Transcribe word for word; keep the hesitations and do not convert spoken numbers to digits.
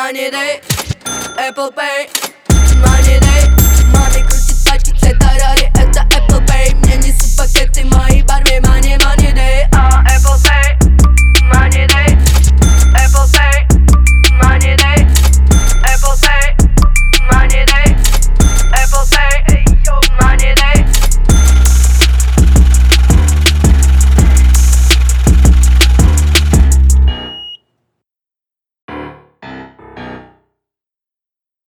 Money Day, Apple Pay, Money Day. Маме крутит тачку, цвета Рари, это Apple Pay. Мне несут пакеты мои.